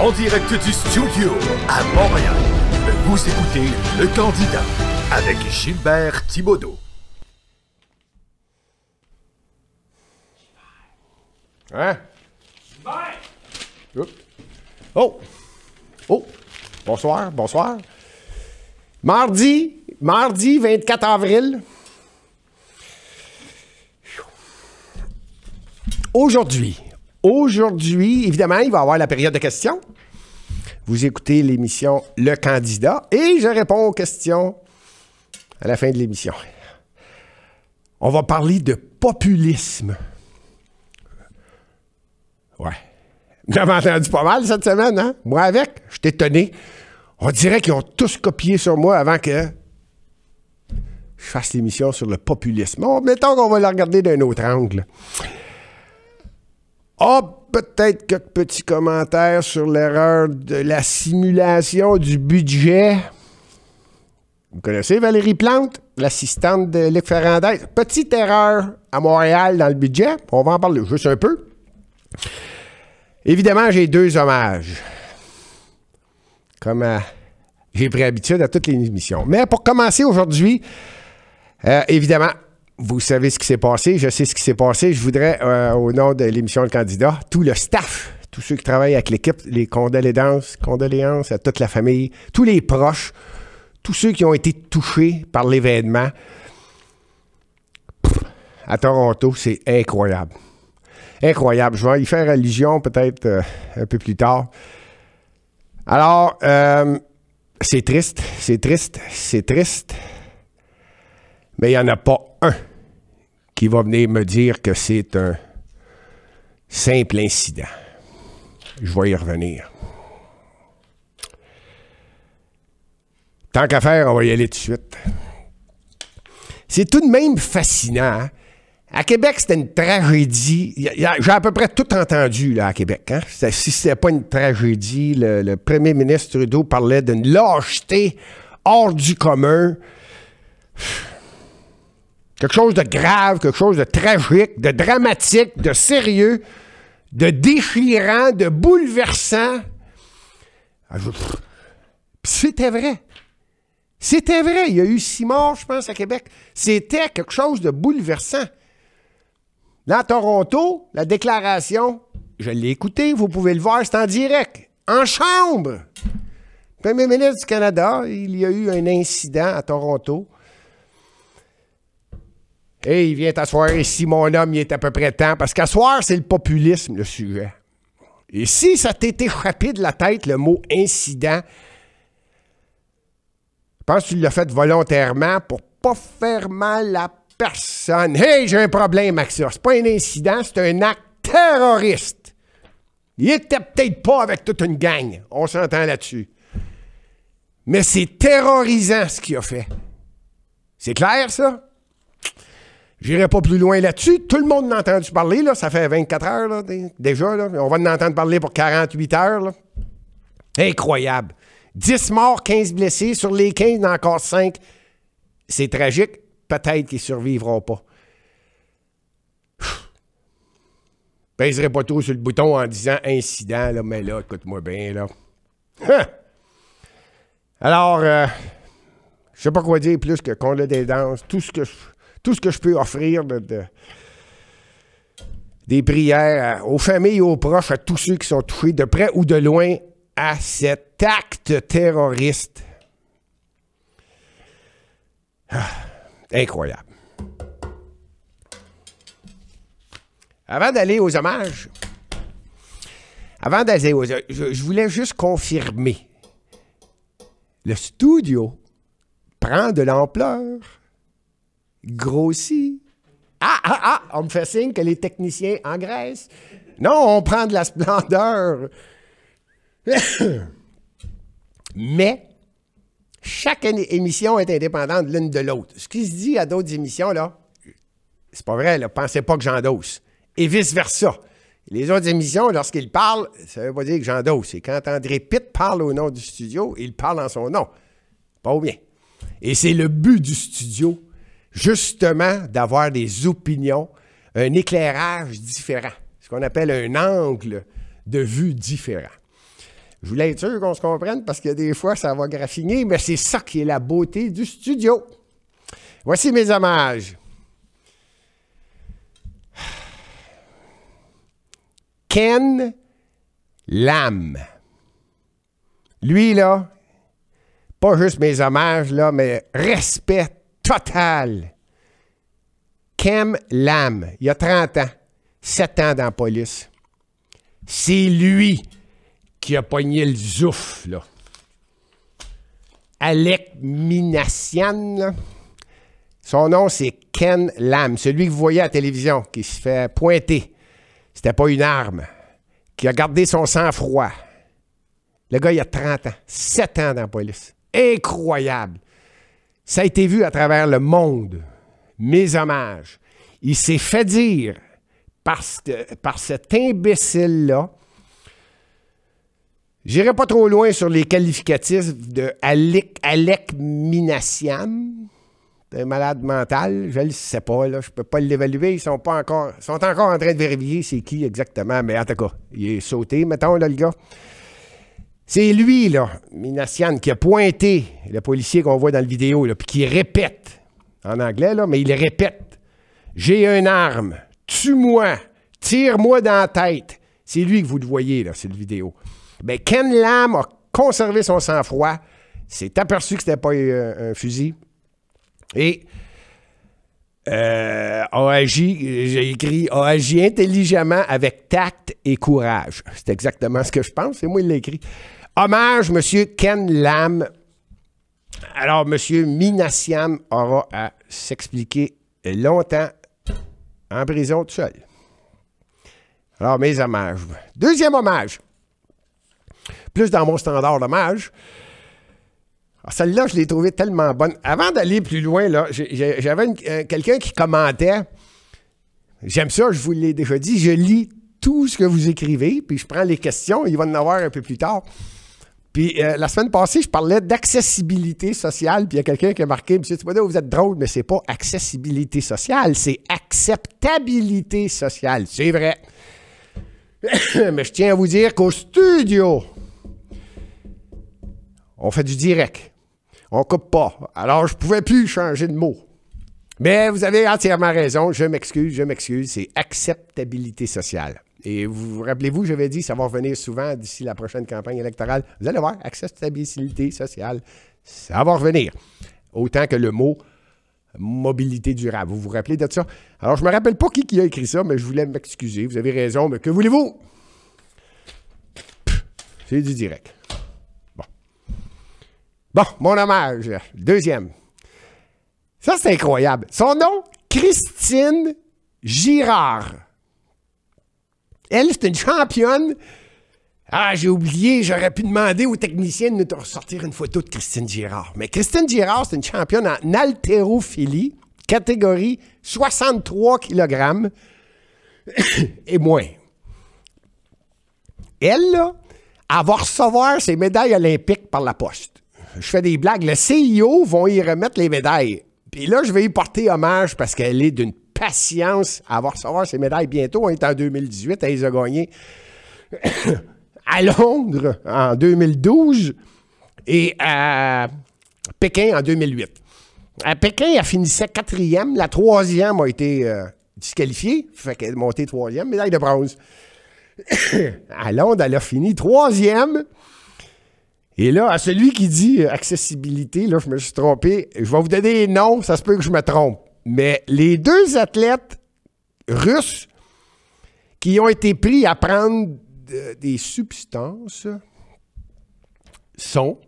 En direct du studio à Montréal, vous écoutez Le Candidat avec Gilbert Thibodeau. Hein? Oh! Oh! Bonsoir, bonsoir. Mardi 24 avril. Aujourd'hui, évidemment, il va y avoir la période de questions. Vous écoutez l'émission Le Candidat et je réponds aux questions à la fin de l'émission. On va parler de populisme. Ouais. Vous avez entendu pas mal cette semaine, hein? Moi avec, je suis étonné. On dirait qu'ils ont tous copié sur moi avant que je fasse l'émission sur le populisme. Bon, mettons qu'on va la regarder d'un autre angle. Peut-être quelques petits commentaires sur l'erreur de la simulation du budget. Vous connaissez Valérie Plante, l'assistante de Luc Ferrandez? Petite erreur à Montréal dans le budget. On va en parler juste un peu. Évidemment, j'ai deux hommages. Comme j'ai pris habitude à toutes les émissions. Mais pour commencer aujourd'hui, évidemment, vous savez ce qui s'est passé, je sais ce qui s'est passé. Je voudrais, au nom de l'émission Le Candidat, tout le staff, tous ceux qui travaillent avec l'équipe, les condoléances à toute la famille, tous les proches, tous ceux qui ont été touchés par l'événement. À Toronto, c'est incroyable. Incroyable. Je vais y faire allusion peut-être un peu plus tard. Alors, c'est triste. Mais il n'y en a pas un qui va venir me dire que c'est un simple incident. Je vais y revenir. Tant qu'à faire, on va y aller tout de suite. C'est tout de même fascinant. Hein? À Québec, c'était une tragédie. J'ai à peu près tout entendu là, à Québec. Hein? Si ce n'était pas une tragédie, le premier ministre Trudeau parlait d'une lâcheté hors du commun. Quelque chose de grave, quelque chose de tragique, de dramatique, de sérieux, de déchirant, de bouleversant. C'était vrai. C'était vrai. Il y a eu 6 morts, je pense, à Québec. C'était quelque chose de bouleversant. Là, à Toronto, la déclaration, je l'ai écoutée, vous pouvez le voir, c'est en direct, en chambre. Le premier ministre du Canada, il y a eu un incident à Toronto. Et il vient t'asseoir ici, mon homme, il est à peu près temps, parce qu'asseoir, c'est le populisme, le sujet. Et si ça t'est échappé de la tête, le mot incident, je pense que tu l'as fait volontairement pour pas faire mal à personne. Hey, j'ai un problème avec ça. C'est pas un incident, c'est un acte terroriste. Il était peut-être pas avec toute une gang. On s'entend là-dessus. Mais c'est terrorisant ce qu'il a fait. C'est clair, ça? J'irai pas plus loin là-dessus. Tout le monde l'a entendu parler, là. Ça fait 24 heures, là, déjà, là. On va en entendre parler pour 48 heures, là. Incroyable. 10 morts, 15 blessés. Sur les 15, il y en a encore 5. C'est tragique. Peut-être qu'ils ne survivront pas. Je pèserai pas trop sur le bouton en disant incident, là, mais là, écoute-moi bien, là. Alors, je sais pas quoi dire plus que condoléances, tout ce que je peux offrir des prières aux familles, aux proches, à tous ceux qui sont touchés de près ou de loin à cet acte terroriste. Incroyable. Avant d'aller aux hommages, je voulais juste confirmer. Le studio prend de l'ampleur, grossit. On me fait signe que les techniciens engraissent. Non, on prend de la splendeur. Mais chaque émission est indépendante l'une de l'autre. Ce qui se dit à d'autres émissions, là, c'est pas vrai, là, pensez pas que j'endosse. Et vice-versa. Les autres émissions, lorsqu'ils parlent, ça veut pas dire que j'endosse. C'est quand André Pitt parle au nom du studio, il parle en son nom. Pas bien. Et c'est le but du studio, justement, d'avoir des opinions, un éclairage différent. Ce qu'on appelle un angle de vue différent. Je voulais être sûr qu'on se comprenne parce que des fois, ça va graffiner, mais c'est ça qui est la beauté du studio. Voici mes hommages. Ken Lam. Lui, là, pas juste mes hommages, là, mais respect total. Ken Lam, il y a 30 ans, 7 ans dans la police. C'est lui qui a pogné le zouf, là. Alec Minassian, là. Son nom, c'est Ken Lam, celui que vous voyez à la télévision, qui se fait pointer. C'était pas une arme. Qui a gardé son sang-froid. Le gars, il a 30 ans, 7 ans dans la police. Incroyable. Ça a été vu à travers le monde. Mes hommages. Il s'est fait dire par cet imbécile-là. J'irai pas trop loin sur les qualificatifs de Alec Minassian. C'est un malade mental, je ne le sais pas, là, je ne peux pas l'évaluer. Ils sont encore en train de vérifier c'est qui exactement, mais en tout cas, il est sauté, mettons, là, le gars. C'est lui, là, Minassian, qui a pointé le policier qu'on voit dans la vidéo, là, puis qui répète, en anglais, là, mais il répète. J'ai une arme, tue-moi, tire-moi dans la tête. C'est lui que vous le voyez, là, c'est la vidéo. Bien, Ken Lam a conservé son sang-froid, s'est aperçu que ce n'était pas un fusil. Et j'ai écrit a agi intelligemment avec tact et courage. C'est exactement ce que je pense. C'est moi qui l'ai écrit. Hommage, M. Ken Lam. Alors, M. Minassian aura à s'expliquer longtemps en prison tout seul. Alors, mes hommages. Deuxième hommage. Plus dans mon standard d'hommage. Celle-là, je l'ai trouvée tellement bonne. Avant d'aller plus loin, là, j'avais quelqu'un qui commentait. J'aime ça, je vous l'ai déjà dit. Je lis tout ce que vous écrivez, puis je prends les questions. Il va en avoir un peu plus tard. Puis la semaine passée, je parlais d'accessibilité sociale, puis il y a quelqu'un qui a marqué, « Monsieur Thibodeau, vous êtes drôle, mais c'est pas accessibilité sociale, c'est acceptabilité sociale. » C'est vrai. Mais je tiens à vous dire qu'au studio, on fait du direct. On coupe pas. Alors, je ne pouvais plus changer de mot. Mais vous avez entièrement raison. Je m'excuse. C'est acceptabilité sociale. Et vous rappelez-vous, j'avais dit, ça va revenir souvent d'ici la prochaine campagne électorale. Vous allez voir, acceptabilité sociale, ça va revenir. Autant que le mot mobilité durable. Vous vous rappelez de ça? Alors, je ne me rappelle pas qui a écrit ça, mais je voulais m'excuser. Vous avez raison, mais que voulez-vous? C'est du direct. Bon, mon hommage, deuxième. Ça, c'est incroyable. Son nom, Christine Girard. Elle, c'est une championne. Ah, j'ai oublié, j'aurais pu demander aux techniciens de nous ressortir une photo de Christine Girard. Mais Christine Girard, c'est une championne en haltérophilie, catégorie 63 kg et moins. Elle, là, elle va recevoir ses médailles olympiques par la poste. Je fais des blagues. Le CIO vont y remettre les médailles. Puis là, je vais y porter hommage parce qu'elle est d'une patience. Elle va recevoir ses médailles bientôt. On est en 2018. Elle les a gagnées à Londres en 2012 et à Pékin en 2008. À Pékin, elle finissait 4e. La 3e a été disqualifiée. Fait qu'elle est montée 3e. Médaille de bronze. À Londres, elle a fini 3e. Et là, à celui qui dit accessibilité, là, je me suis trompé. Je vais vous donner les noms, ça se peut que je me trompe. Mais les deux athlètes russes qui ont été pris à prendre des substances sont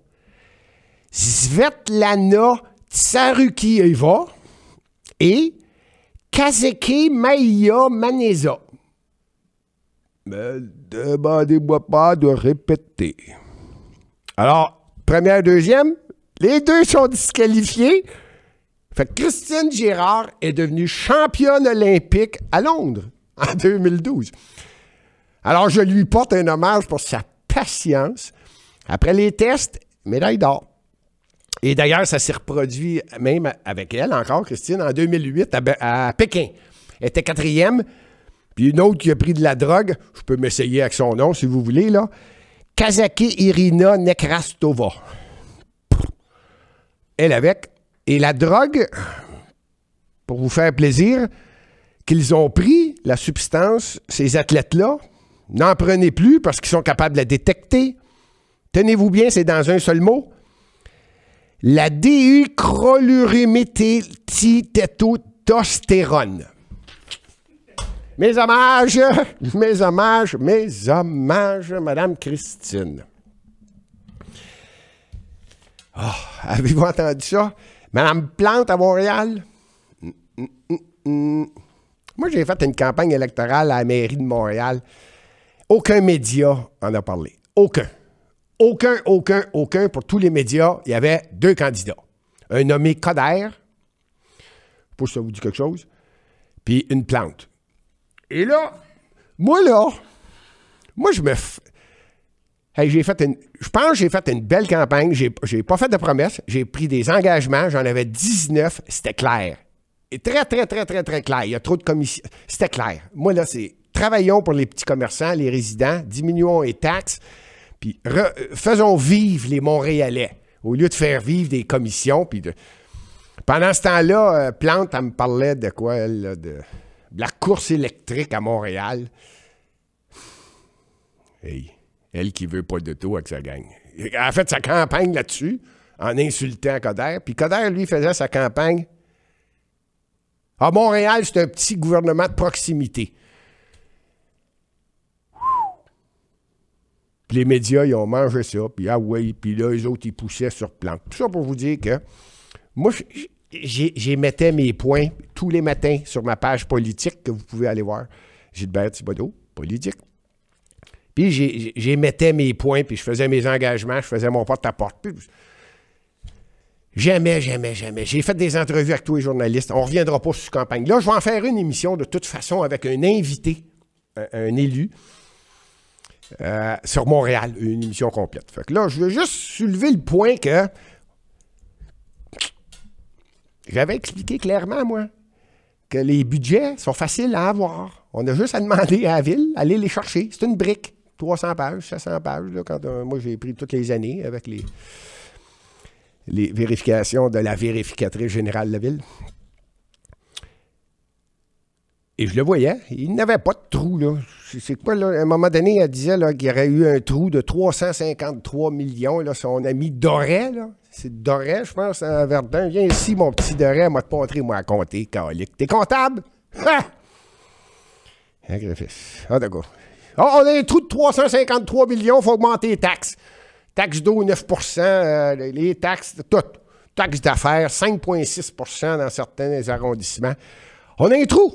Svetlana Tsarukieva et Kazeke Maïa Maneza. Mais demandez-moi pas de répéter. Alors, première, deuxième, les deux sont disqualifiés. Fait que Christine Girard est devenue championne olympique à Londres en 2012. Alors, je lui porte un hommage pour sa patience. Après les tests, médaille d'or. Et d'ailleurs, ça s'est reproduit même avec elle, encore, Christine, en 2008 à Pékin. Elle était 4e. Puis une autre qui a pris de la drogue, je peux m'essayer avec son nom si vous voulez, là. Kazake Irina Nekrastova. Elle avec. Et la drogue, pour vous faire plaisir, qu'ils ont pris, la substance, ces athlètes-là, n'en prenez plus parce qu'ils sont capables de la détecter. Tenez-vous bien, c'est dans un seul mot. La déucroluréméthyltétostérone. Mes hommages, Madame Christine. Oh, avez-vous entendu ça? Madame Plante à Montréal? Moi, j'ai fait une campagne électorale à la mairie de Montréal. Aucun média en a parlé. Aucun. Pour tous les médias, il y avait 2 candidats. Un nommé Coder, pour si ça vous dit quelque chose, puis une Plante. Et là, moi, je me... Hey, je pense que j'ai fait une belle campagne. J'ai pas fait de promesses. J'ai pris des engagements. J'en avais 19. C'était clair. Et très, très, très, très, très clair. Il y a trop de commissions. C'était clair. Moi, là, c'est travaillons pour les petits commerçants, les résidents, diminuons les taxes, puis faisons vivre les Montréalais au lieu de faire vivre des commissions. Puis Pendant ce temps-là, Plante, elle me parlait de quoi, elle, là, de la course électrique à Montréal. Hey, elle qui veut pas d'auto avec sa gang. Elle a fait sa campagne là-dessus, en insultant Coder. Puis Coder, lui, faisait sa campagne. À Montréal, c'est un petit gouvernement de proximité. Puis les médias, ils ont mangé ça. Puis ah oui, puis là, eux autres, ils poussaient sur Plante. Tout ça pour vous dire que moi, j'émettais mes points tous les matins sur ma page politique que vous pouvez aller voir. Gilbert Thibodeau, politique. Puis j'émettais mes points, puis je faisais mes engagements, je faisais mon porte-à-porte. Puis jamais. J'ai fait des entrevues avec tous les journalistes. On ne reviendra pas sur cette campagne. Là, je vais en faire une émission de toute façon avec un invité, un élu, sur Montréal, une émission complète. Fait que là, je veux juste soulever le point que j'avais expliqué clairement, moi, que les budgets sont faciles à avoir. On a juste à demander à la ville, aller les chercher. C'est une brique, 300 pages, 700 pages, là, quand moi j'ai pris toutes les années avec les vérifications de la vérificatrice générale de la ville. Et je le voyais, il n'avait pas de trou, là. C'est quoi, là? À un moment donné, elle disait là, qu'il y aurait eu un trou de 353 millions, là, son ami Doré, là. C'est Doré, je pense, à Verdun. Viens ici, mon petit Doré, m'a te montré, moi, à compter, calique. T'es comptable? Ha! Sacrifice. Ah, d'accord. Oh, on a un trou de 353 millions, il faut augmenter les taxes. Taxes d'eau, 9%, les taxes, toutes. Taxes d'affaires, 5,6% dans certains arrondissements. On a un trou.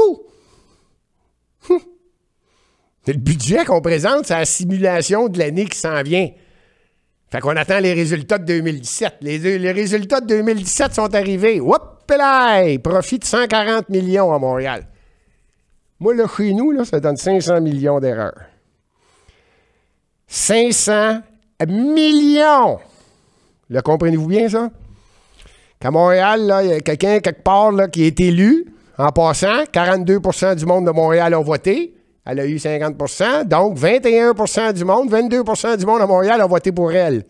C'est le budget qu'on présente, c'est la simulation de l'année qui s'en vient. Fait qu'on attend les résultats de 2017. Les résultats de 2017 sont arrivés. Hop là! Profit de 140 millions à Montréal. Moi, là, chez nous, là, ça donne 500 millions d'erreurs. 500 millions! Là, comprenez-vous bien ça? Qu'à Montréal, là, il y a quelqu'un quelque part là, qui est élu. En passant, 42% du monde de Montréal ont voté. Elle a eu 50%. Donc, 21% du monde, 22% du monde à Montréal ont voté pour elle.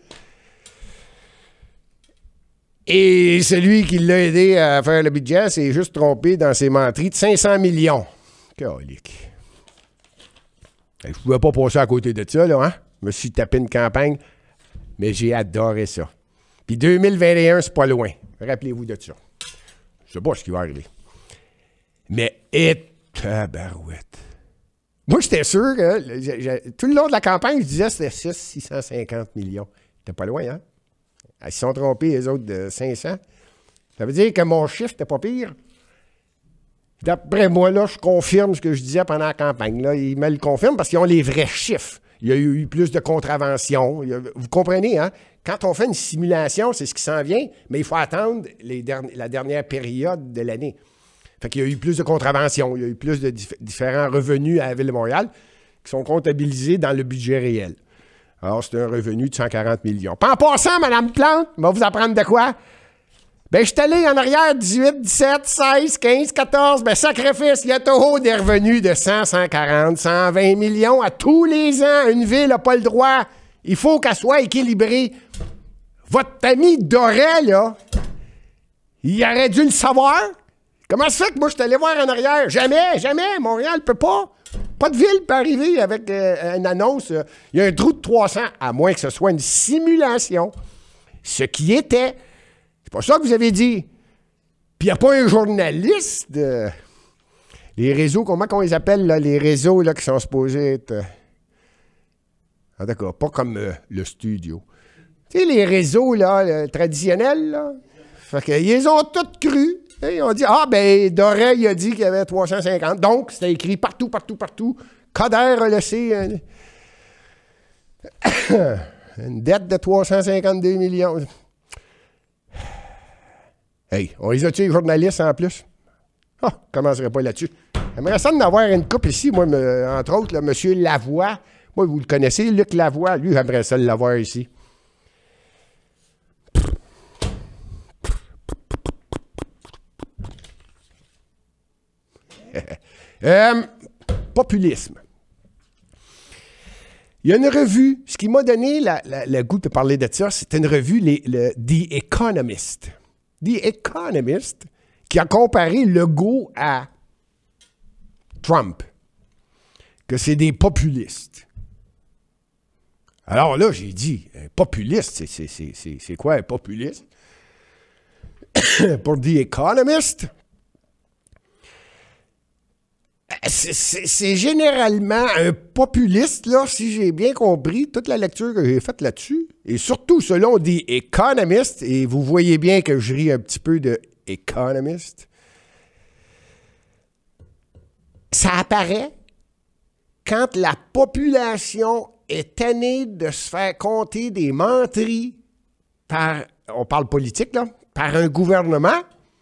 Et celui qui l'a aidé à faire le budget s'est juste trompé dans ses menteries de 500 millions. Calique. Je ne pouvais pas passer à côté de ça, là, hein? Je me suis tapé une campagne, mais j'ai adoré ça. Puis 2021, c'est pas loin. Rappelez-vous de ça. Je sais pas ce qui va arriver. Mais, tabarouette. Moi, j'étais sûr que tout le long de la campagne, je disais que c'était 650 millions. C'était pas loin, hein? Ils se sont trompés, les autres, de 500. Ça veut dire que mon chiffre n'était pas pire. D'après moi, là, je confirme ce que je disais pendant la campagne. Là, ils me le confirment parce qu'ils ont les vrais chiffres. Il y a eu plus de contraventions. Vous comprenez, hein? Quand on fait une simulation, c'est ce qui s'en vient, mais il faut attendre la dernière période de l'année. Fait qu'il y a eu plus de contraventions, il y a eu plus de différents revenus à la Ville de Montréal qui sont comptabilisés dans le budget réel. Alors, c'est un revenu de 140 millions. Pas en passant, Mme Plante, on va vous apprendre de quoi? Ben, je suis allé en arrière 18, 17, 16, 15, 14. Ben, sacrifice, il y a toujours des revenus de 100, 140, 120 millions à tous les ans. Une ville n'a pas le droit Il faut qu'elle soit équilibrée. Votre ami Doré, là, il aurait dû le savoir. Comment ça fait que moi, je suis allé voir en arrière? Jamais. Montréal ne peut pas. Pas de ville peut arriver avec une annonce. Il y a un trou de 300, à moins que ce soit une simulation. Ce qui était. C'est pas ça que vous avez dit. Puis il n'y a pas un journaliste de. Les réseaux, comment on les appelle, là, les réseaux là, qui sont supposés être. Ah, d'accord, pas comme le studio. Tu sais, les réseaux là, traditionnels, là. Fait qu'ils les ont tous cru. Ils ont dit, Doré, il a dit qu'il y avait 350. Donc, c'était écrit partout. Coder a laissé une dette de 352 millions. Hey, on les a-tu les journalistes en plus? Ah, je ne commencerai pas là-dessus. J'aimerais ça d'en avoir une couple ici, moi, entre autres, M. Lavoie. Moi, vous le connaissez, Luc Lavoie. Lui, j'aimerais ça l'avoir ici. Populisme. Il y a une revue, ce qui m'a donné le goût de parler de ça, c'est une revue, The Economist. The Economist, qui a comparé Legault à Trump, que c'est des populistes. Alors là, j'ai dit, un populiste, c'est quoi un populiste? Pour The Economist, c'est généralement un populiste, là, si j'ai bien compris, toute la lecture que j'ai faite là-dessus, et surtout selon The Economist, et vous voyez bien que je ris un petit peu de Economist, ça apparaît quand la population est tannée de se faire compter des menteries par, on parle politique, là, par un gouvernement.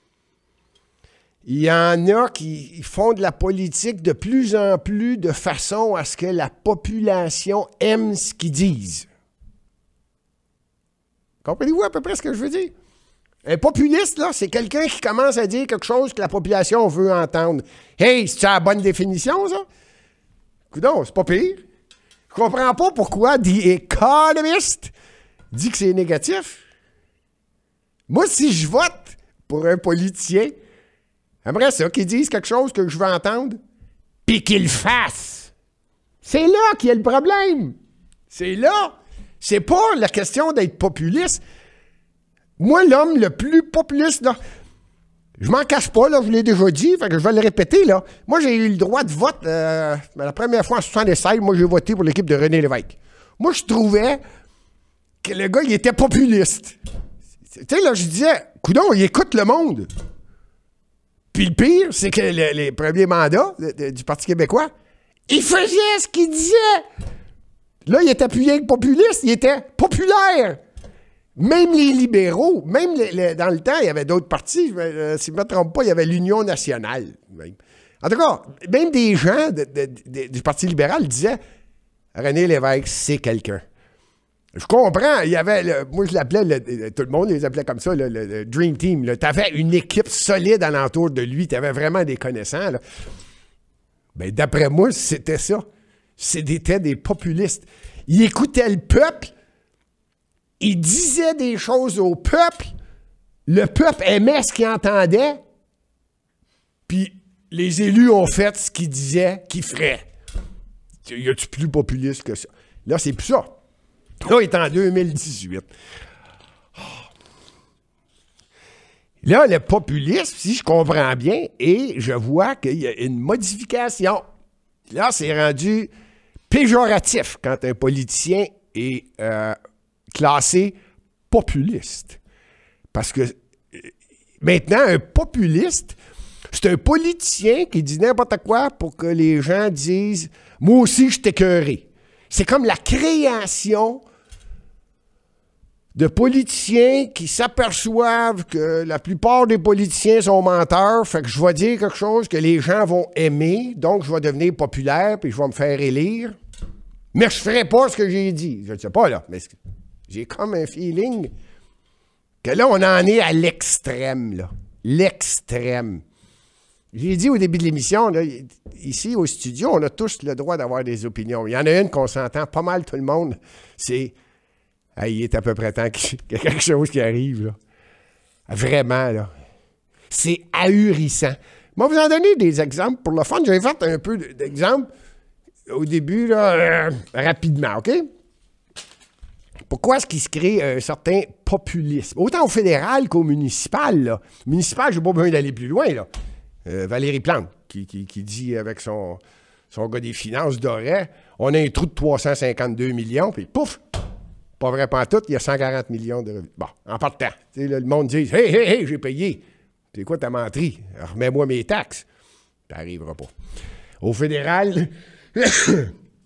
Il y en a qui font de la politique de plus en plus de façon à ce que la population aime ce qu'ils disent. Comprenez-vous à peu près ce que je veux dire? Un populiste, là, c'est quelqu'un qui commence à dire quelque chose que la population veut entendre. Hey, c'est la bonne définition, ça? Coudonc, c'est pas pire. Je comprends pas pourquoi The Economist dit que c'est négatif. Moi, si je vote pour un politicien, j'aimerais ça qu'ils disent quelque chose que je veux entendre, puis qu'ils le fassent. C'est là qu'il y a le problème. C'est là. C'est pas la question d'être populiste. Moi, l'homme le plus populiste, là, je m'en cache pas, là, je l'ai déjà dit, fait que je vais le répéter, là. Moi, j'ai eu le droit de vote, la première fois en 1976, moi, j'ai voté pour l'équipe de René Lévesque. Moi, je trouvais que le gars, il était populiste. Tu sais, là, je disais, coudonc, il écoute le monde. Puis le pire, c'est que les premiers mandats du Parti québécois, il faisait ce qu'il disait. Là, il était plus rien que populiste, il était populaire. Même les libéraux, même dans le temps, il y avait d'autres partis, si je ne me trompe pas, il y avait l'Union nationale. Même. En tout cas, même des gens du Parti libéral disaient « René Lévesque, c'est quelqu'un ». Je comprends, il y avait, moi je l'appelais, tout le monde les appelait comme ça, le Dream Team. Tu avais une équipe solide alentour de lui, tu avais vraiment des connaissants. Ben, d'après moi, c'était ça. C'était des populistes. Il écoutait le peuple, il disait des choses au peuple, le peuple aimait ce qu'il entendait, puis les élus ont fait ce qu'ils disaient qu'ils feraient. Y a-tu plus populiste que ça? Là, c'est plus ça. Là, il est en 2018. Là, le populisme, si je comprends bien, et je vois qu'il y a une modification. Là, c'est rendu péjoratif quand un politicien est classé populiste. Parce que maintenant, un populiste, c'est un politicien qui dit n'importe quoi pour que les gens disent « Moi aussi, je t'écœuré ». C'est comme la création de politiciens qui s'aperçoivent que la plupart des politiciens sont menteurs, fait que je vais dire quelque chose que les gens vont aimer, donc je vais devenir populaire, puis je vais me faire élire. Mais je ferai pas ce que j'ai dit. Je ne sais pas, là, mais j'ai comme un feeling que là, on en est à l'extrême, là. L'extrême. J'ai dit au début de l'émission, là, ici au studio, on a tous le droit d'avoir des opinions. Il y en a une qu'on s'entend pas mal tout le monde, c'est il est à peu près temps qu'il y a quelque chose qui arrive. Là. Vraiment, là. C'est ahurissant. Moi, vous en donner des exemples pour le fun. J'ai fait un peu d'exemples au début, là, rapidement, OK? Pourquoi est-ce qu'il se crée un certain populisme? Autant au fédéral qu'au municipal, là. Municipal, j'ai pas besoin d'aller plus loin, là. Valérie Plante, qui dit avec son gars des finances Doré, on a un trou de 352 millions, puis pouf! Pas vrai pantoute, il y a 140 millions de revenus. Bon, en partant. Là, le monde dit « Hey, j'ai payé. C'est quoi ta menterie? Remets-moi mes taxes. » Ça n'arrivera pas. Au fédéral, je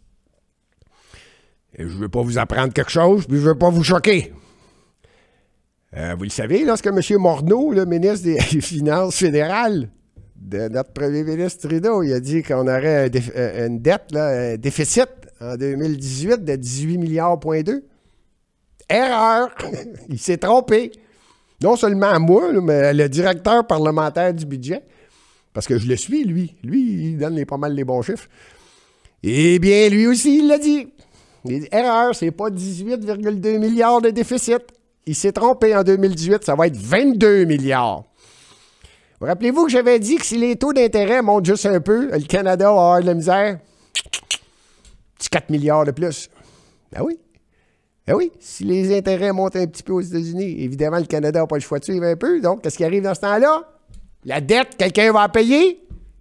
ne veux pas vous apprendre quelque chose, puis je ne veux pas vous choquer. Vous le savez, lorsque M. Morneau, le ministre des Finances fédérales, de notre premier ministre Trudeau, il a dit qu'on aurait une dette, là, un déficit en 2018 de 18 milliards,2 milliards. Erreur! Il s'est trompé. Non seulement à moi, là, mais le directeur parlementaire du budget, parce que je le suis, lui. Lui, il donne pas mal les bons chiffres. Eh bien, lui aussi, il l'a dit. Il dit, erreur, c'est pas 18,2 milliards de déficit. Il s'est trompé en 2018, ça va être 22 milliards. Vous rappelez-vous que j'avais dit que si les taux d'intérêt montent juste un peu, le Canada va avoir de la misère? Petit 4 milliards de plus. Ben oui. Ben oui, si les intérêts montent un petit peu aux États-Unis, évidemment, le Canada n'a pas le choix de suivre un peu. Donc, qu'est-ce qui arrive dans ce temps-là? La dette, quelqu'un va la payer?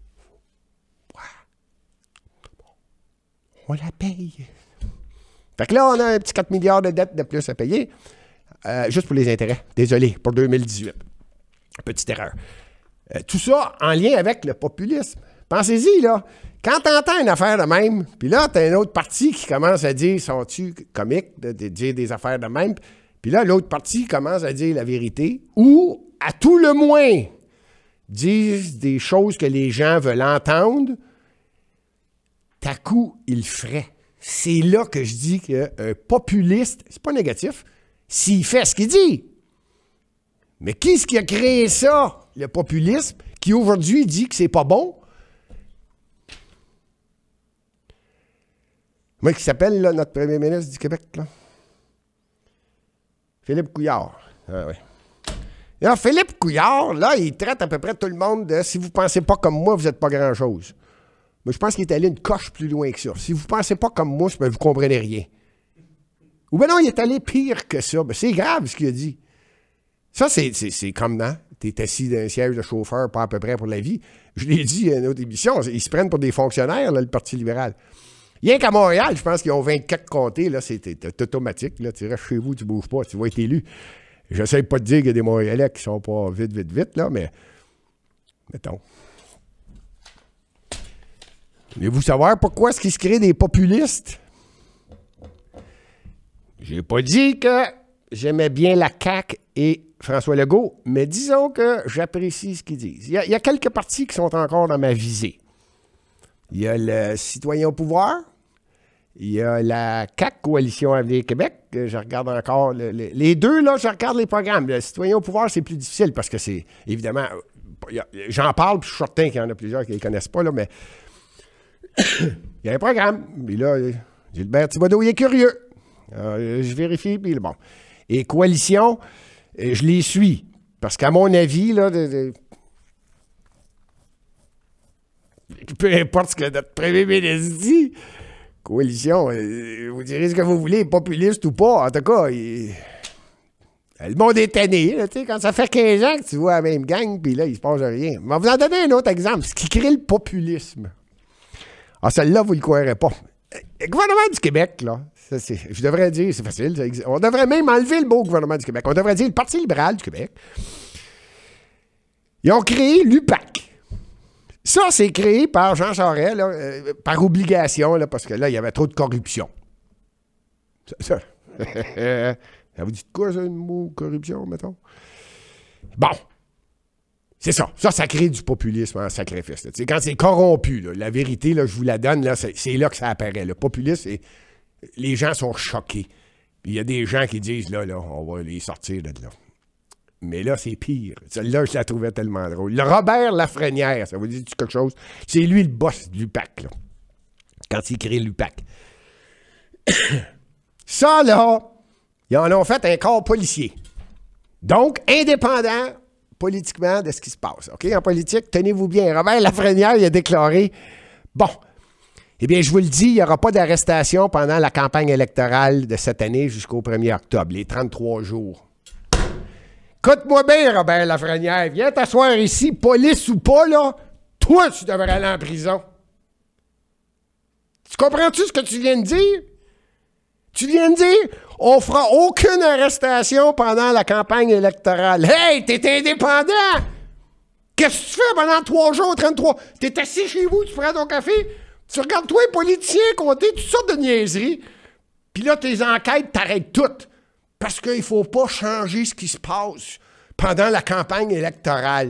On la paye. Fait que là, on a un petit 4 milliards de dettes de plus à payer, juste pour les intérêts. Désolé, pour 2018. Petite erreur. Tout ça en lien avec le populisme. Pensez-y, là. Quand t'entends une affaire de même, puis là, t'as une autre partie qui commence à dire, sont-tu comiques de dire des affaires de même, puis là, l'autre partie commence à dire la vérité, ou, à tout le moins, disent des choses que les gens veulent entendre, t'à coup, il le ferait. C'est là que je dis qu'un populiste, c'est pas négatif, s'il fait ce qu'il dit. Mais qui est-ce qui a créé ça, le populisme, qui aujourd'hui dit que c'est pas bon? Moi, qui s'appelle, là, notre premier ministre du Québec, là? Philippe Couillard. Ah oui. Alors, Philippe Couillard, là, il traite à peu près tout le monde de « si vous ne pensez pas comme moi, vous n'êtes pas grand-chose ». Mais je pense qu'il est allé une coche plus loin que ça. Si vous ne pensez pas comme moi, vous ne comprenez rien. Ou bien non, il est allé pire que ça. Ben, c'est grave ce qu'il a dit. Ça, c'est comme, non? Tu es assis dans un siège de chauffeur, pas à peu près pour la vie. Je l'ai dit à une autre émission, ils se prennent pour des fonctionnaires, là, le Parti libéral. Rien qu'à Montréal, je pense qu'ils ont 24 comtés, là, c'est automatique. Là, tu restes chez vous, tu ne bouges pas, tu vas être élu. J'essaie pas de dire qu'il y a des Montréalais qui sont pas vite, là, mais mettons. Voulez-vous savoir pourquoi est-ce qu'il se crée des populistes? J'ai pas dit que j'aimais bien la CAQ et François Legault, mais disons que j'apprécie ce qu'ils disent. Il y a quelques partis qui sont encore dans ma visée. Il y a le Citoyen au pouvoir. Il y a la CAQ, Coalition Avenir Québec. Je regarde encore les deux, là, je regarde les programmes. Le Citoyen au pouvoir, c'est plus difficile parce que c'est, évidemment, j'en parle, puis je suis certain qu'il y en a plusieurs qui ne les connaissent pas, là, mais il y a un programme. Puis là, Gilbert Thibodeau, il est curieux. Je vérifie, puis bon. Et Coalition, je les suis. Parce qu'à mon avis, là, peu importe ce que notre premier ministre dit, Coalition, vous direz ce que vous voulez, populiste ou pas, en tout cas, le monde est tanné. Là, quand ça fait 15 ans que tu vois la même gang, puis là, il se passe rien. Mais vous en donner un autre exemple, ce qui crée le populisme. Ah, celle-là, vous ne le croirez pas. Le gouvernement du Québec, là, je devrais dire, c'est facile, on devrait même enlever le mot gouvernement du Québec. On devrait dire le Parti libéral du Québec. Ils ont créé l'UPAC. Ça, c'est créé par Jean Charest, là, par obligation, là, parce que là, il y avait trop de corruption. Ça vous dit de quoi, ça, le mot corruption, mettons? Bon. C'est ça. Ça crée du populisme en sacrifice. Quand c'est corrompu, là, la vérité, là, je vous la donne, là, c'est là que ça apparaît. Le populisme, les gens sont choqués. Puis il y a des gens qui disent, là, on va les sortir de là. Mais là, c'est pire. Celle-là, je la trouvais tellement drôle. Le Robert Lafrenière, ça vous dit quelque chose? C'est lui le boss du l'UPAC, là, quand il crée l'UPAC. Ça, là, ils en ont fait un corps policier. Donc, indépendant politiquement de ce qui se passe. OK? En politique, tenez-vous bien. Robert Lafrenière, il a déclaré, bon, eh bien, je vous le dis, il n'y aura pas d'arrestation pendant la campagne électorale de cette année jusqu'au 1er octobre, les 33 jours. Écoute-moi bien, Robert Lafrenière, viens t'asseoir ici, police ou pas, là, toi, tu devrais aller en prison. Tu comprends-tu ce que tu viens de dire? Tu viens de dire, on fera aucune arrestation pendant la campagne électorale. Hey, t'es indépendant! Qu'est-ce que tu fais pendant 3 jours, 33? T'es assis chez vous, tu prends ton café, tu regardes toi, les politiciens, compter toutes sortes de niaiseries, puis là, tes enquêtes t'arrêtent toutes. Parce qu'il ne faut pas changer ce qui se passe pendant la campagne électorale.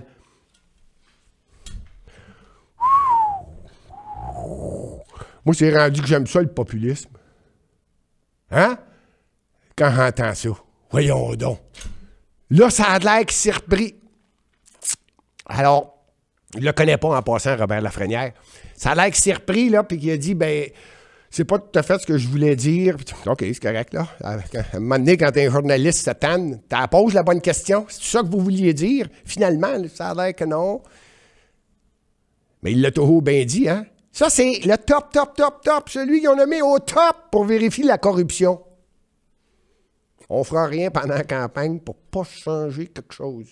Moi, c'est rendu que j'aime ça, le populisme. Hein? Quand j'entends ça. Voyons donc. Là, ça a l'air qu'il s'est repris. Alors, je ne le connais pas en passant, Robert Lafrenière. Ça a l'air qu'il s'est repris, là, puis qu'il a dit, ben, c'est pas tout à fait ce que je voulais dire. OK, c'est correct, là. À un moment donné, quand un journaliste se tanne, tu poses la bonne question. C'est ça que vous vouliez dire? Finalement, ça a l'air que non. Mais il l'a toujours bien dit, hein? Ça, c'est le top. Celui qu'on a mis au top pour vérifier la corruption. On fera rien pendant la campagne pour pas changer quelque chose.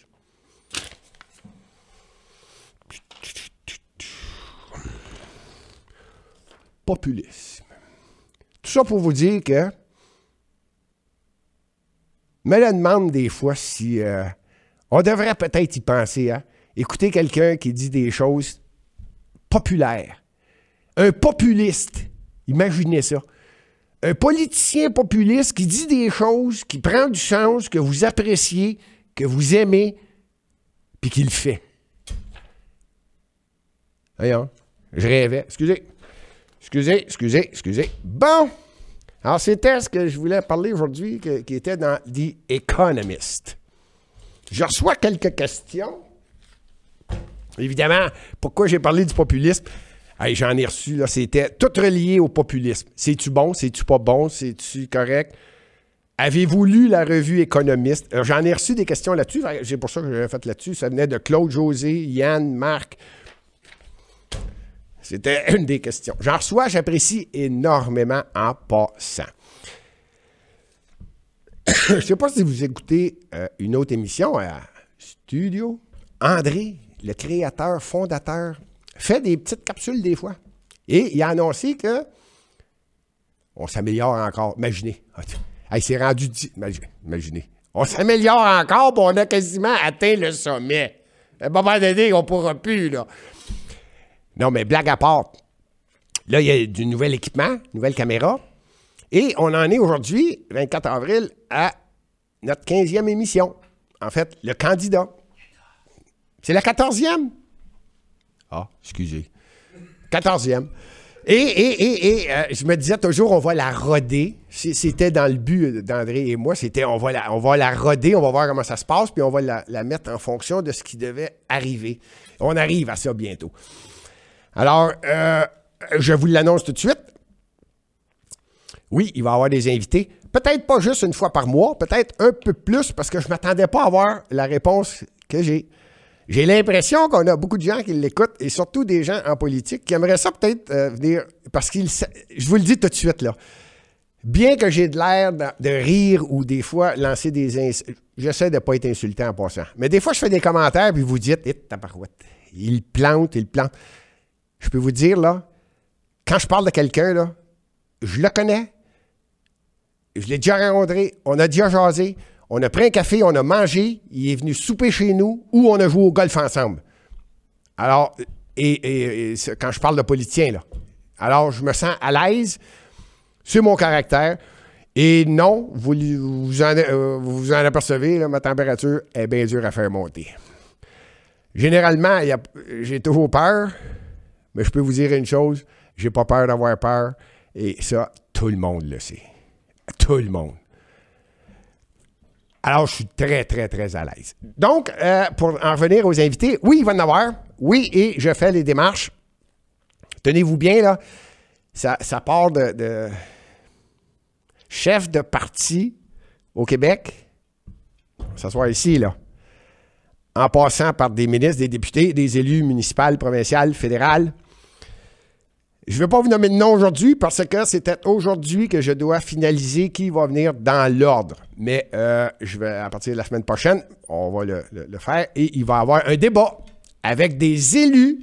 Populisme. Tout ça pour vous dire que me le demande des fois si on devrait peut-être y penser, hein? Écouter quelqu'un qui dit des choses populaires. Un populiste, imaginez ça. Un politicien populiste qui dit des choses, qui prend du sens, que vous appréciez, que vous aimez, puis qui le fait. Voyons, je rêvais. Excusez. Bon, alors c'était ce que je voulais parler aujourd'hui, qui était dans The Economist. Je reçois quelques questions. Évidemment, pourquoi j'ai parlé du populisme? Hey, j'en ai reçu, là, c'était tout relié au populisme. C'est-tu bon? C'est-tu pas bon? C'est-tu correct? Avez-vous lu la revue Économiste? J'en ai reçu des questions là-dessus. C'est pour ça que j'avais fait là-dessus. Ça venait de Claude José, Yann, Marc. C'était une des questions. J'en reçois, j'apprécie énormément en passant. Je ne sais pas si vous écoutez une autre émission à Studio. André, le créateur, fondateur, fait des petites capsules des fois. Et il a annoncé que on s'améliore encore. Imaginez. Hey, c'est rendu... Imaginez. On s'améliore encore, puis on a quasiment atteint le sommet. À un moment donné, on ne pourra plus, là. Non, mais blague à part. Là, il y a du nouvel équipement, nouvelle caméra. Et on en est aujourd'hui, 24 avril, à notre 15e émission. En fait, le candidat. C'est la 14e. Ah, excusez. 14e. Et je me disais toujours, on va la roder. C'était dans le but d'André et moi, c'était on va la roder, on va voir comment ça se passe, puis on va la mettre en fonction de ce qui devait arriver. On arrive à ça bientôt. Alors, je vous l'annonce tout de suite. Oui, il va y avoir des invités. Peut-être pas juste une fois par mois, peut-être un peu plus, parce que je ne m'attendais pas à avoir la réponse que j'ai. J'ai l'impression qu'on a beaucoup de gens qui l'écoutent, et surtout des gens en politique, qui aimeraient ça peut-être venir, parce qu'ils... Je vous le dis tout de suite, là. Bien que j'ai de l'air de rire ou des fois lancer des insultes, j'essaie de ne pas être insultant en passant. Mais des fois, je fais des commentaires, puis vous dites, tabarouette, il plante. Je peux vous dire, là, quand je parle de quelqu'un, là, je le connais, je l'ai déjà rencontré, on a déjà jasé, on a pris un café, on a mangé, il est venu souper chez nous ou on a joué au golf ensemble. Alors, et quand je parle de politicien, là, alors je me sens à l'aise, c'est mon caractère. Et non, vous en apercevez, là, ma température est bien dure à faire monter. Généralement, j'ai toujours peur, mais je peux vous dire une chose, j'ai pas peur d'avoir peur, et ça, tout le monde le sait. Tout le monde. Alors, je suis très, très, très à l'aise. Donc, pour en revenir aux invités, oui, il va y en avoir. Oui, et je fais les démarches. Tenez-vous bien, là. Ça part de chef de parti au Québec. Ça soit ici, là. En passant par des ministres, des députés, des élus municipaux, provinciaux, fédéraux. Je ne vais pas vous nommer de nom aujourd'hui parce que c'est aujourd'hui que je dois finaliser qui va venir dans l'ordre. Mais je vais, à partir de la semaine prochaine, on va le faire et il va y avoir un débat avec des élus.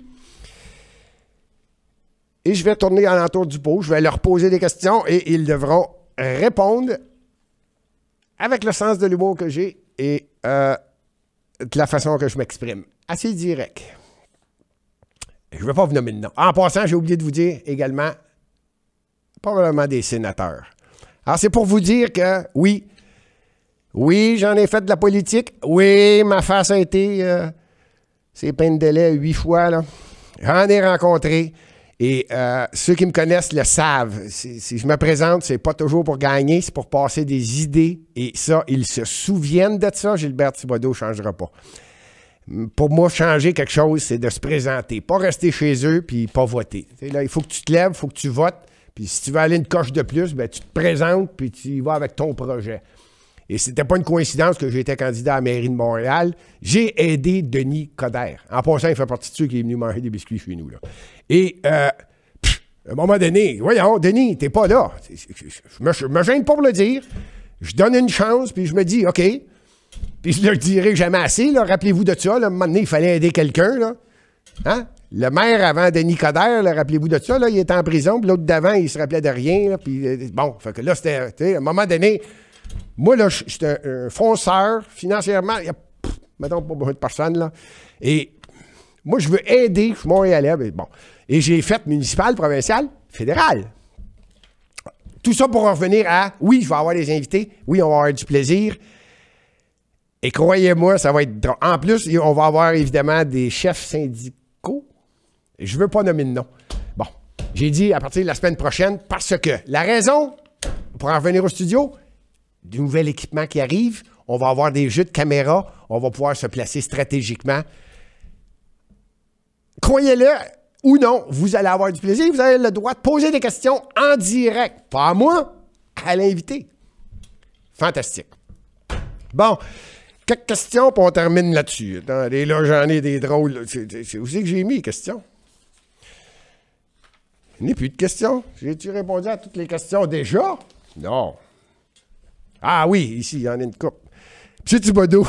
Et je vais tourner alentour du pot, je vais leur poser des questions et ils devront répondre avec le sens de l'humour que j'ai et de la façon que je m'exprime. Assez direct. Je ne vais pas vous nommer de nom. En passant, j'ai oublié de vous dire également, probablement des sénateurs. Alors, c'est pour vous dire que, oui, j'en ai fait de la politique. Oui, ma face a été, c'est peine de lait 8 fois, là. J'en ai rencontré. Et ceux qui me connaissent le savent. Si je me présente, c'est pas toujours pour gagner, c'est pour passer des idées. Et ça, ils se souviennent de ça. Gilbert Thibodeau ne changera pas. Pour moi, changer quelque chose, c'est de se présenter. Pas rester chez eux puis pas voter. Là, il faut que tu te lèves, il faut que tu votes. Puis si tu veux aller une coche de plus, ben, tu te présentes puis tu y vas avec ton projet. Et c'était pas une coïncidence que j'étais candidat à la mairie de Montréal. J'ai aidé Denis Coderre. En passant, il fait partie de ceux qui est venu manger des biscuits chez nous, là. Et à un moment donné, voyons, Denis, t'es pas là. Je me gêne pas pour le dire. Je donne une chance puis je me dis, OK. Puis je ne le dirai jamais assez, là. Rappelez-vous de ça, là. À un moment donné, il fallait aider quelqu'un, là. Hein? Le maire avant Denis Coderre, là, rappelez-vous de ça, là, il était en prison, puis l'autre d'avant, il se rappelait de rien, là, puis bon, fait que là, c'était, à un moment donné, moi, là, j'étais un fonceur, financièrement, il y a, mettons, pas beaucoup de personnes, là, et moi, je veux aider, je suis montréalais, mais bon, et j'ai fait municipal, provincial, fédéral. Tout ça pour en revenir à, oui, je vais avoir des invités, oui, on va avoir du plaisir. Et croyez-moi, ça va être drôle. En plus, on va avoir évidemment des chefs syndicaux. Je ne veux pas nommer de nom. Bon, j'ai dit à partir de la semaine prochaine parce que la raison, pour en revenir au studio, du nouvel équipement qui arrive, on va avoir des jeux de caméra, on va pouvoir se placer stratégiquement. Croyez-le ou non, vous allez avoir du plaisir, vous avez le droit de poser des questions en direct. Pas à moi, à l'invité. Fantastique. Bon. Quelques questions, puis on termine là-dessus. Attendez, là, j'en ai des drôles. C'est où c'est que j'ai mis les questions? Il n'y a plus de questions. J'ai-tu répondu à toutes les questions déjà? Non. Ah oui, ici, il y en a une coupe. Monsieur Thibodeau,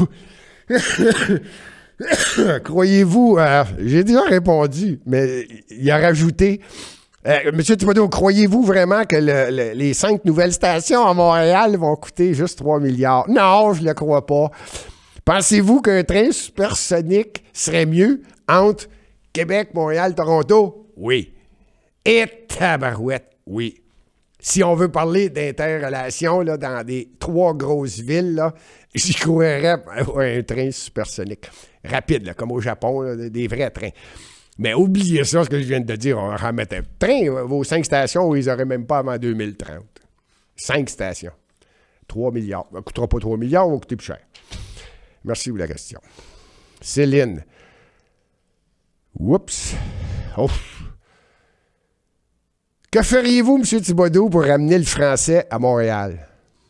croyez-vous... j'ai déjà répondu, mais il a rajouté... Monsieur Thibodeau, croyez-vous vraiment que les 5 nouvelles stations à Montréal vont coûter juste 3 milliards? Non, je ne le crois pas. Pensez-vous qu'un train supersonique serait mieux entre Québec, Montréal, Toronto? Oui. Et tabarouette, oui. Si on veut parler d'interrelation là, dans des 3 grosses villes, là, j'y croirais un train supersonique. Rapide, là, comme au Japon, là, des vrais trains. Mais oubliez ça, ce que je viens de dire, on va remettre un train, vos 5 stations, ils n'auraient même pas avant 2030. 5 stations. 3 milliards. Ça ne coûtera pas 3 milliards, ça va coûter plus cher. Merci pour la question. Céline. Oups. Oh. Que feriez-vous, M. Thibodeau, pour ramener le français à Montréal?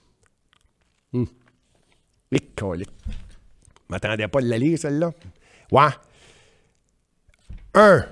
Je m'attendais pas de la lire, celle-là. Ouais. 1.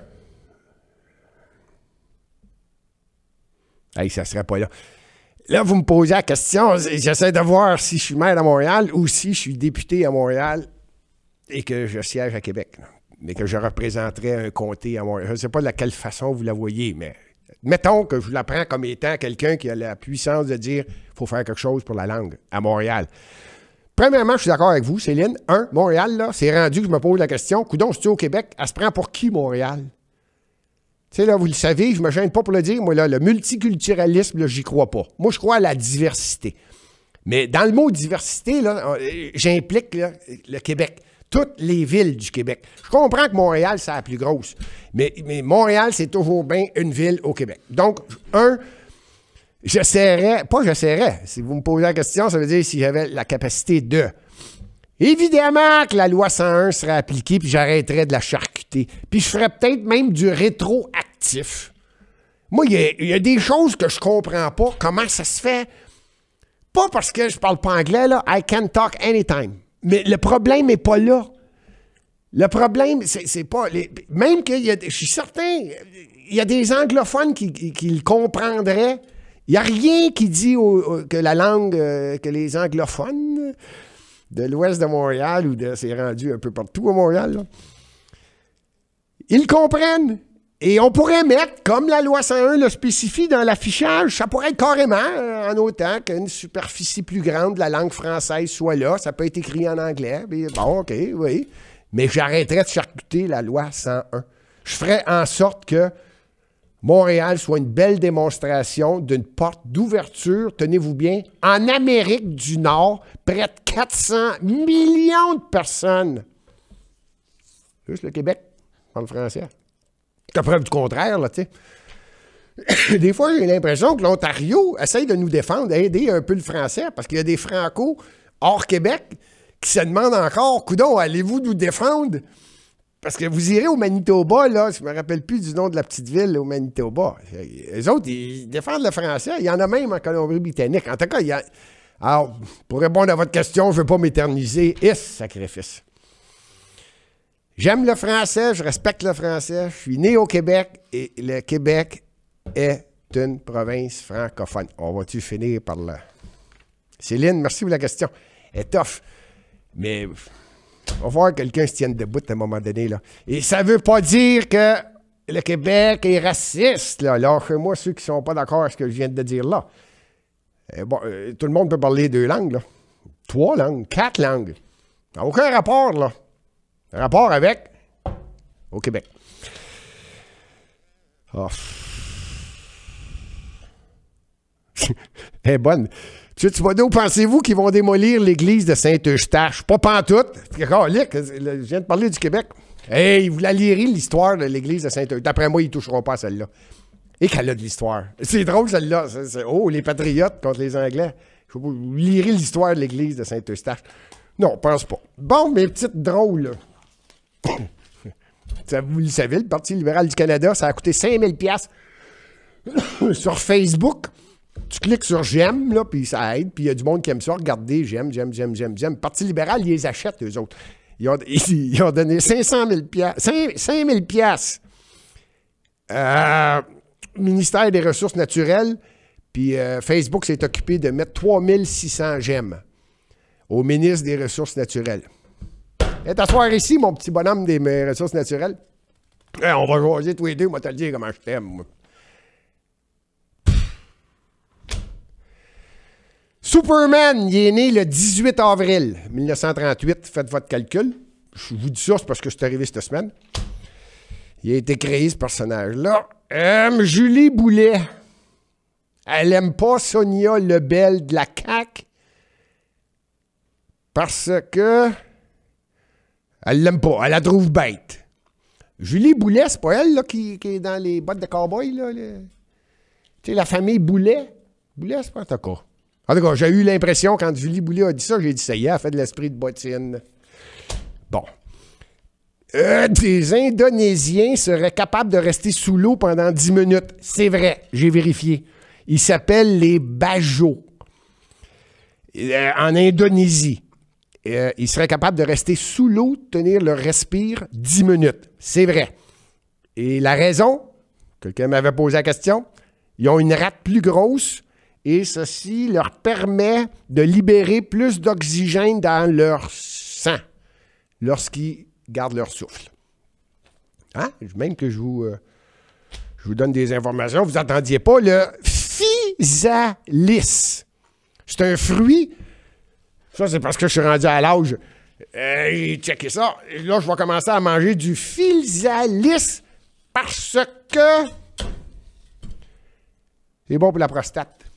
Hey, ça serait pas là. Là, vous me posez la question, j'essaie de voir si je suis maire à Montréal ou si je suis député à Montréal et que je siège à Québec. Mais que je représenterais un comté à Montréal. Je ne sais pas de quelle façon vous la voyez, mais mettons que je la prends comme étant quelqu'un qui a la puissance de dire qu'il faut faire quelque chose pour la langue à Montréal. Premièrement, je suis d'accord avec vous, Céline. 1, Montréal, là, c'est rendu que je me pose la question. Coudon, c'est-tu au Québec? Elle se prend pour qui, Montréal? Tu sais, là, vous le savez, je me gêne pas pour le dire. Moi, là, le multiculturalisme, là, j'y crois pas. Moi, je crois à la diversité. Mais dans le mot diversité, là, j'implique là, le Québec. Toutes les villes du Québec. Je comprends que Montréal, c'est la plus grosse. Mais Montréal, c'est toujours bien une ville au Québec. Donc, 1, j'essaierais. Si vous me posez la question, ça veut dire si j'avais la capacité de. Évidemment que la loi 101 serait appliquée, puis j'arrêterais de la charcuter. Puis je ferais peut-être même du rétroactif. Moi, il y a des choses que je comprends pas. Comment ça se fait? Pas parce que je parle pas anglais, là. I can talk anytime. Mais le problème n'est pas là. Le problème, c'est pas... même qu'il y a... Je suis certain, il y a des anglophones qui le comprendraient. Il n'y a rien qui dit que la langue... que les anglophones de l'ouest de Montréal, ou c'est rendu un peu partout à Montréal, là, ils comprennent. Et on pourrait mettre, comme la loi 101 le spécifie dans l'affichage, ça pourrait être carrément, en autant qu'une superficie plus grande de la langue française soit là. Ça peut être écrit en anglais. Mais bon, OK, oui. Mais j'arrêterais de charcuter la loi 101. Je ferais en sorte que Montréal soit une belle démonstration d'une porte d'ouverture, tenez-vous bien, en Amérique du Nord, près de 400 millions de personnes. Juste le Québec parle français. C'est la preuve du contraire, là, tu sais. Des fois, j'ai l'impression que l'Ontario essaye de nous défendre, d'aider un peu le français, parce qu'il y a des Franco hors Québec qui se demandent encore, coudonc, allez-vous nous défendre? Parce que vous irez au Manitoba, là, je me rappelle plus du nom de la petite ville, là, au Manitoba. Les autres, ils défendent le français. Il y en a même en Colombie-Britannique. En tout cas, Alors, pour répondre à votre question, je ne veux pas m'éterniser. Sacrifice. J'aime le français, je respecte le français. Je suis né au Québec et le Québec est une province francophone. On va-tu finir par là? Céline, merci pour la question. Elle est tough. Mais on va voir que quelqu'un se tienne debout à un moment donné, là. Et ça veut pas dire que le Québec est raciste, là. Lâchez-moi ceux qui sont pas d'accord avec ce que je viens de dire là. Tout le monde peut parler 2 langues, là. 3 langues, 4 langues. Ça n'a aucun rapport, là. Rapport avec au Québec. Oh. Elle est bonne. Tu vois, d'où pensez-vous qu'ils vont démolir l'église de Saint-Eustache? Pas pantoute. Je viens de parler du Québec. Hey, vous la lirez, l'histoire de l'église de Saint-Eustache. D'après moi, ils ne toucheront pas à celle-là. Et qu'elle a de l'histoire. C'est drôle, celle-là. Les patriotes contre les Anglais. Vous lirez l'histoire de l'église de Saint-Eustache. Non, je pense pas. Bon, mes petites drôles, là. Vous le savez, le Parti libéral du Canada, ça a coûté 5000 $ sur Facebook. Tu cliques sur « J'aime », là, puis ça aide, puis il y a du monde qui aime ça. Regardez, j'aime. Le Parti libéral, ils les achètent, eux autres. Ils ont donné 500 000 $. Ministère des Ressources naturelles, puis Facebook s'est occupé de mettre 3600 j'aime au ministre des Ressources naturelles. Et t'asseoir ici, mon petit bonhomme des ressources naturelles. On va jaser tous les deux, moi te le dire comment je t'aime, moi. Superman, il est né le 18 avril 1938. Faites votre calcul. Je vous dis ça, c'est parce que c'est arrivé cette semaine. Il a été créé, ce personnage-là. Julie Boulet. Elle aime pas Sonia Lebel de la CAQ parce que elle l'aime pas. Elle la trouve bête. Julie Boulet, c'est pas elle là, qui est dans les bottes de cow-boy, là? Tu sais, la famille Boulet. Boulet, c'est pas un cas. En tout cas, j'ai eu l'impression, quand Julie Boulet a dit ça, j'ai dit, ça y est, elle fait de l'esprit de bottine. Bon. Des Indonésiens seraient capables de rester sous l'eau pendant 10 minutes. C'est vrai, j'ai vérifié. Ils s'appellent les Bajau. En Indonésie. Ils seraient capables de rester sous l'eau, tenir leur respire 10 minutes. C'est vrai. Et la raison, quelqu'un m'avait posé la question, ils ont une rate plus grosse et ceci leur permet de libérer plus d'oxygène dans leur sang lorsqu'ils gardent leur souffle. Hein? Même que je vous donne des informations, vous n'entendiez pas le physalis. C'est un fruit. Ça, c'est parce que je suis rendu à l'âge. Checkez ça. Là, je vais commencer à manger du physalis parce que c'est bon pour la prostate.